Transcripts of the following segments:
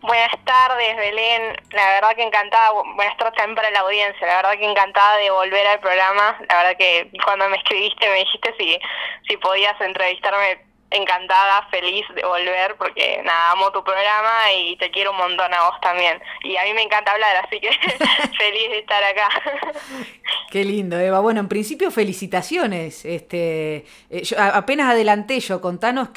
Buenas tardes, Belén. La verdad que encantada, buenas tardes también para la audiencia, la verdad que encantada de volver al programa. La verdad que cuando me escribiste me dijiste si podías entrevistarme, encantada, feliz de volver, porque nada, amo tu programa y te quiero un montón a vos también. Y a mí me encanta hablar, así que feliz de estar acá. Qué lindo, Eva. Bueno, en principio felicitaciones. Yo apenas adelanté yo, contanos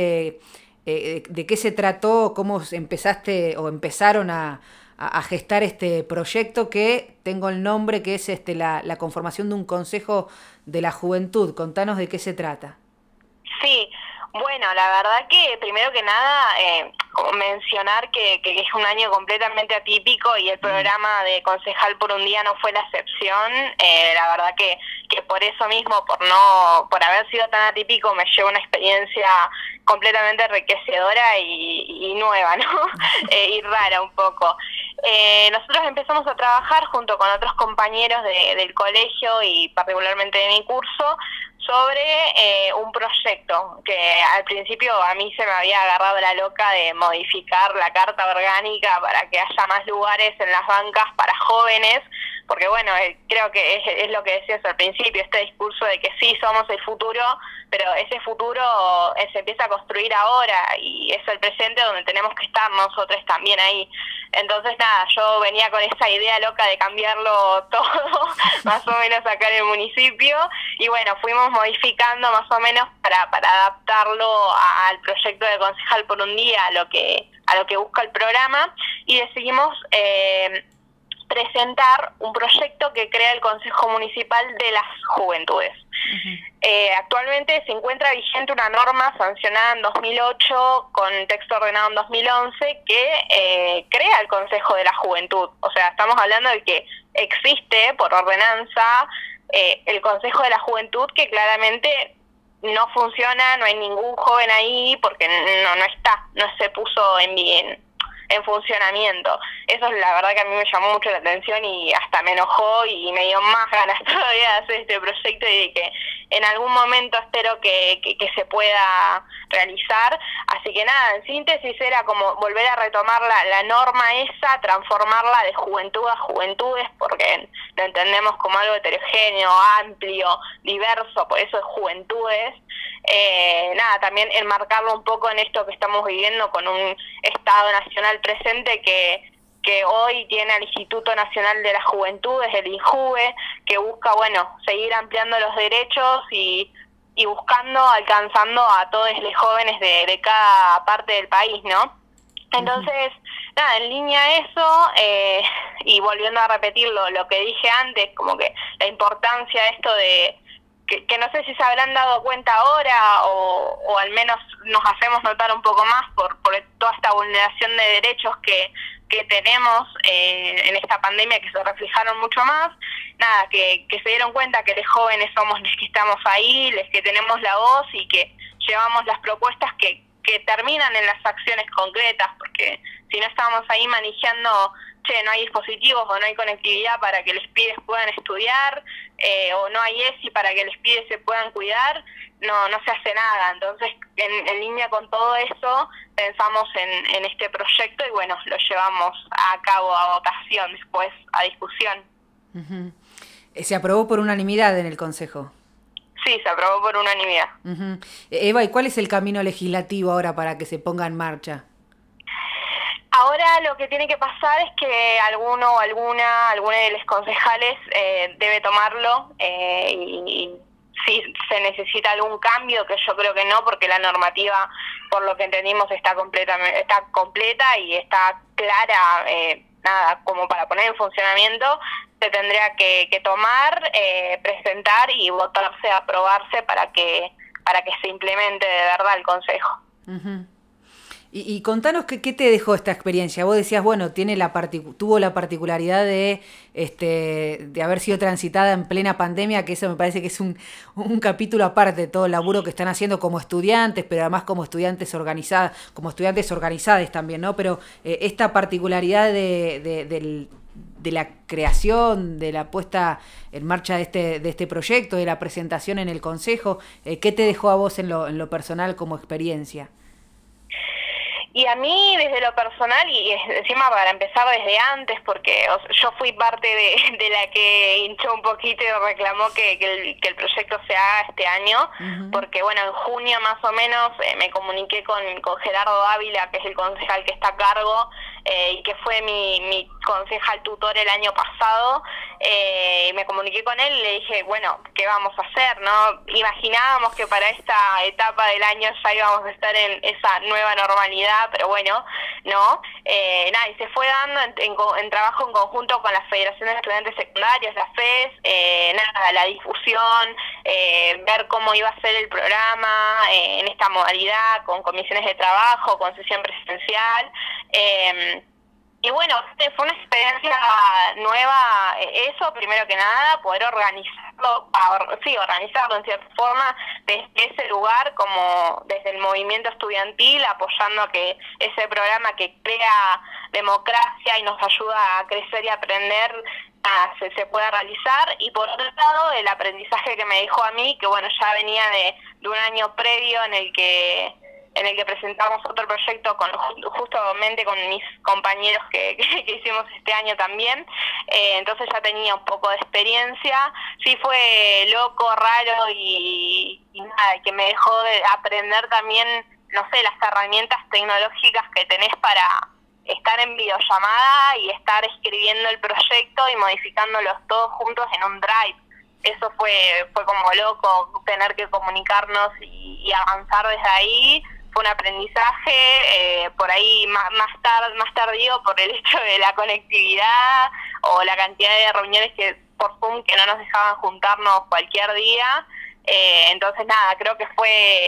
de qué se trató, cómo empezaste o empezaron a gestar este proyecto que tengo el nombre que es la conformación de un consejo de la juventud. Contanos de qué se trata. Sí, bueno, la verdad que primero que nada como mencionar que es un año completamente atípico y el programa de Concejal por un Día no fue la excepción. La verdad que por eso mismo, por haber sido tan atípico, me llevo una experiencia completamente enriquecedora y nueva, ¿no? Y rara un poco. Nosotros empezamos a trabajar junto con otros compañeros del colegio y particularmente de mi curso sobre un proyecto que al principio a mí se me había agarrado la loca de modificar la carta orgánica para que haya más lugares en las bancas para jóvenes, porque bueno, creo que es lo que decías al principio, este discurso de que sí somos el futuro, pero ese futuro se empieza a construir ahora y es el presente donde tenemos que estar nosotros también ahí. Entonces nada, yo venía con esa idea loca de cambiarlo todo, más o menos acá en el municipio, y bueno, fuimos modificando más o menos para adaptarlo al proyecto de Concejal por un Día, a lo que busca el programa, y decidimos presentar un proyecto que crea el Consejo Municipal de las Juventudes. Actualmente se encuentra vigente una norma sancionada en 2008 con texto ordenado en 2011 que crea el Consejo de la Juventud. O sea, estamos hablando de que existe por ordenanza el Consejo de la Juventud, que claramente no funciona, no hay ningún joven ahí porque no se puso en funcionamiento. Eso es la verdad que a mí me llamó mucho la atención y hasta me enojó y me dio más ganas todavía de hacer este proyecto y de que en algún momento espero que se pueda realizar. Así que nada, en síntesis era como volver a retomar la norma esa, transformarla de juventud a juventudes, porque lo entendemos como algo heterogéneo, amplio, diverso, por eso es juventudes. Nada, también enmarcarlo un poco en esto que estamos viviendo con un Estado nacional presente que hoy tiene al Instituto Nacional de las Juventudes, el INJUVE, que busca, bueno, seguir ampliando los derechos y alcanzando a todos los jóvenes de cada parte del país, ¿no? Entonces, nada, en línea a eso, y volviendo a repetir lo que dije antes, como que la importancia de esto de que no sé si se habrán dado cuenta ahora o al menos nos hacemos notar un poco más por toda esta vulneración de derechos que tenemos en esta pandemia, que se reflejaron mucho más. Nada, que se dieron cuenta que los jóvenes somos los que estamos ahí, los que tenemos la voz y que llevamos las propuestas que terminan en las acciones concretas, porque si no estamos ahí manejando, no hay dispositivos o no hay conectividad para que los pibes puedan estudiar, o no hay ESI para que los pibes se puedan cuidar, no se hace nada. Entonces, en línea con todo eso, pensamos en este proyecto y bueno, lo llevamos a cabo a votación, después a discusión. Uh-huh. ¿Se aprobó por unanimidad en el Consejo? Sí, se aprobó por unanimidad. Uh-huh. Eva, ¿y cuál es el camino legislativo ahora para que se ponga en marcha? Ahora lo que tiene que pasar es que alguno o alguna de los concejales debe tomarlo y si se necesita algún cambio, que yo creo que no, porque la normativa, por lo que entendimos, está completa y está clara, nada, como para poner en funcionamiento, se tendría que tomar, presentar y votarse, aprobarse para que se implemente de verdad el Consejo. Uh-huh. Y contanos qué te dejó esta experiencia. Vos decías, bueno, tuvo la particularidad de haber sido transitada en plena pandemia, que eso me parece que es un capítulo aparte de todo el laburo que están haciendo como estudiantes, pero además como estudiantes organizadas también, ¿no? Pero esta particularidad de la creación, de la puesta en marcha de este proyecto, de la presentación en el Consejo, ¿qué te dejó a vos en lo personal como experiencia? Y a mí, desde lo personal, y encima para empezar desde antes, porque yo fui parte de la que hinchó un poquito y reclamó que el proyecto se haga este año, porque bueno, en junio más o menos me comuniqué con Gerardo Ávila, que es el concejal que está a cargo, y que fue mi concejal tutor el año pasado. Me comuniqué con él y le dije, bueno, ¿qué vamos a hacer? ¿No? Imaginábamos que para esta etapa del año ya íbamos a estar en esa nueva normalidad, pero bueno, no. Nada, y se fue dando en trabajo en conjunto con la Federación de Estudiantes Secundarios, la FES, nada, la difusión, ver cómo iba a ser el programa en esta modalidad, con comisiones de trabajo, con sesión presencial. Y bueno, fue una experiencia nueva, eso primero que nada, poder organizarlo en cierta forma desde ese lugar, como desde el movimiento estudiantil, apoyando a que ese programa que crea democracia y nos ayuda a crecer y aprender se pueda realizar. Y por otro lado, el aprendizaje que me dejó a mí, que bueno, ya venía de un año previo en el que presentamos otro proyecto justamente con mis compañeros que hicimos este año también, entonces ya tenía un poco de experiencia. Sí, fue loco, raro y nada, que me dejó de aprender también, no sé, las herramientas tecnológicas que tenés para estar en videollamada y estar escribiendo el proyecto y modificándolos todos juntos en un Drive. Eso fue como loco, tener que comunicarnos y avanzar desde ahí. Fue un aprendizaje, por ahí más tardío por el hecho de la conectividad o la cantidad de reuniones por Zoom que no nos dejaban juntarnos cualquier día. Entonces nada, creo que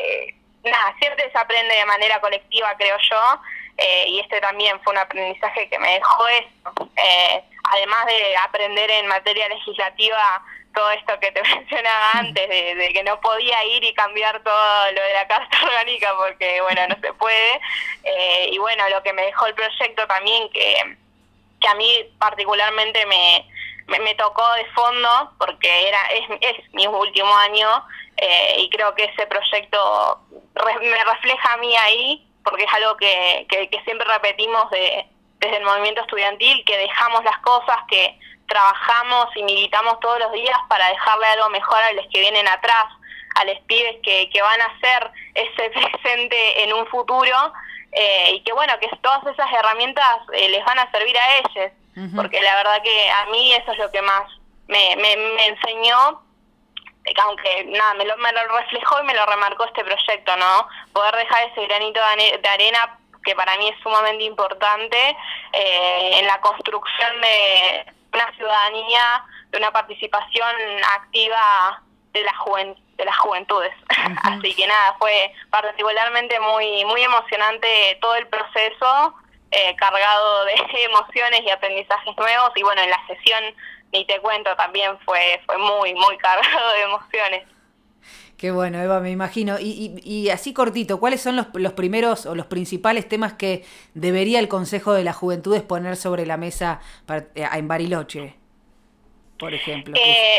siempre se aprende de manera colectiva, creo yo, y este también fue un aprendizaje que me dejó eso. Además de aprender en materia legislativa todo esto que te mencionaba antes, de que no podía ir y cambiar todo lo de la Carta Orgánica porque, bueno, no se puede. Y bueno, lo que me dejó el proyecto también, que a mí particularmente me tocó de fondo, porque es mi último año, y creo que ese proyecto me refleja a mí ahí, porque es algo que siempre repetimos desde el movimiento estudiantil, que dejamos las cosas, que trabajamos y militamos todos los días para dejarle algo mejor a los que vienen atrás, a los pibes que van a ser ese presente en un futuro, y que bueno, que todas esas herramientas les van a servir a ellos, porque la verdad que a mí eso es lo que más me enseñó, aunque nada, me lo reflejó y me lo remarcó este proyecto, ¿no? Poder dejar ese granito de arena que para mí es sumamente importante en la construcción de una ciudadanía, de una participación activa de las juventudes. Así que nada, fue particularmente muy emocionante todo el proceso, cargado de emociones y aprendizajes nuevos, y bueno, en la sesión, ni te cuento, también fue muy cargado de emociones. Qué bueno, Eva, me imagino. Y así cortito, ¿cuáles son los primeros o los principales temas que debería el Consejo de las Juventudes poner sobre la mesa en Bariloche, por ejemplo?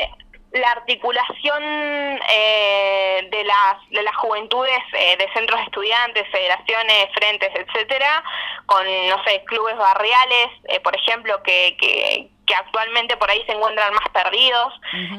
La articulación de las juventudes de centros de estudiantes, federaciones, frentes, etcétera, con, no sé, clubes barriales, por ejemplo, que actualmente por ahí se encuentran más perdidos.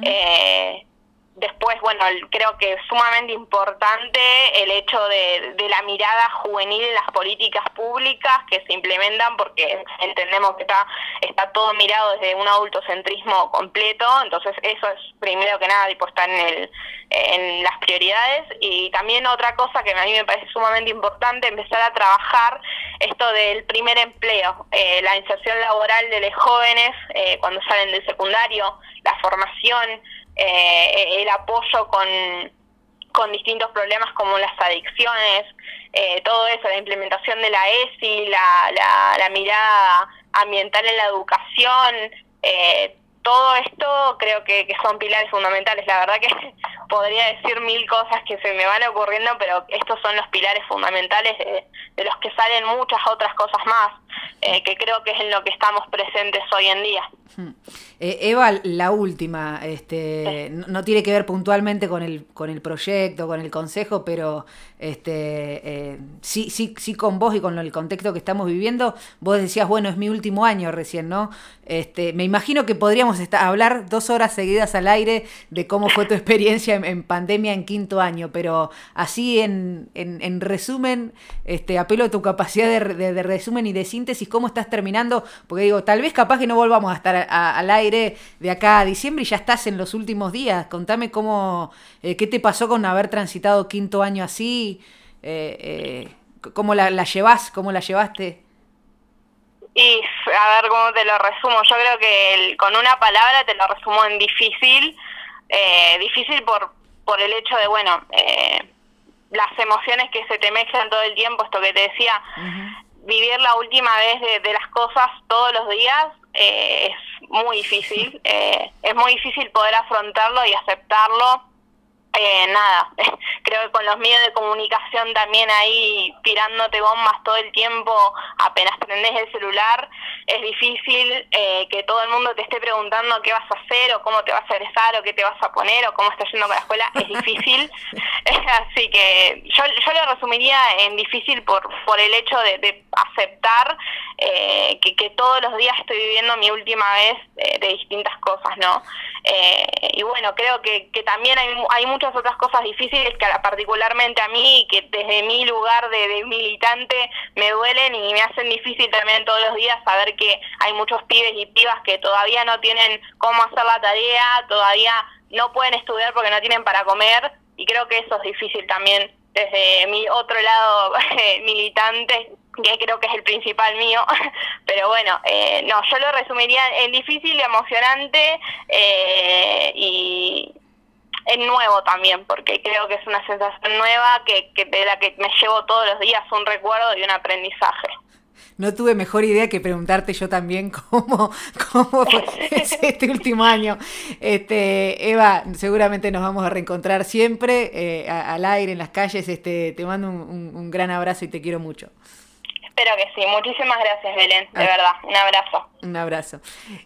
Después, bueno, creo que es sumamente importante el hecho de la mirada juvenil en las políticas públicas que se implementan, porque entendemos que está todo mirado desde un adultocentrismo completo. Entonces eso es primero que nada, tipo, está en las prioridades. Y también otra cosa que a mí me parece sumamente importante, empezar a trabajar esto del primer empleo, la inserción laboral de los jóvenes cuando salen del secundario, la formación, el apoyo con distintos problemas como las adicciones, todo eso, la implementación de la ESI, la mirada ambiental en la educación, todo esto creo que son pilares fundamentales. La verdad que podría decir 1000 cosas que se me van ocurriendo, pero estos son los pilares fundamentales de los que salen muchas otras cosas más. que creo que es en lo que estamos presentes hoy en día. Eva, la última, no tiene que ver puntualmente con el proyecto, con el consejo, pero sí con vos y con el contexto que estamos viviendo. Vos decías, bueno, es mi último año recién, ¿no? Me imagino que podríamos hablar 2 horas seguidas al aire de cómo fue tu experiencia en pandemia en 5º año, pero así en resumen, apelo a tu capacidad de resumen y de síntesis, cómo estás terminando, porque digo, tal vez capaz que no volvamos a estar al aire de acá a diciembre y ya estás en los últimos días. Contame qué te pasó con haber transitado 5º año así, cómo la llevás, cómo la llevaste. Y a ver cómo te lo resumo. Yo creo que con una palabra te lo resumo en difícil. Difícil por el hecho de, bueno, las emociones que se te mezclan todo el tiempo, esto que te decía, vivir la última vez de las cosas todos los días es muy difícil. Es muy difícil poder afrontarlo y aceptarlo. Nada, creo que con los medios de comunicación también ahí tirándote bombas todo el tiempo, apenas prendés el celular, es difícil que todo el mundo te esté preguntando qué vas a hacer o cómo te vas a egresar o qué te vas a poner o cómo estás yendo con la escuela, es difícil. Así que yo lo resumiría en difícil por el hecho de aceptar que todos los días estoy viviendo mi última vez de distintas cosas, ¿no? Y bueno, creo que también hay muchas otras cosas difíciles que particularmente a mí, que desde mi lugar de militante me duelen y me hacen difícil también todos los días saber que hay muchos pibes y pibas que todavía no tienen cómo hacer la tarea, todavía no pueden estudiar porque no tienen para comer, y creo que eso es difícil también desde mi otro lado militante, que creo que es el principal mío. Pero bueno, no, yo lo resumiría en difícil, emocionante y en nuevo también, porque creo que es una sensación nueva que de la que me llevo todos los días un recuerdo y un aprendizaje. No tuve mejor idea que preguntarte yo también cómo fue este último año. Eva, seguramente nos vamos a reencontrar siempre al aire, en las calles. Te mando un gran abrazo y te quiero mucho. Espero que sí. Muchísimas gracias, Belén. De verdad, un abrazo. Un abrazo.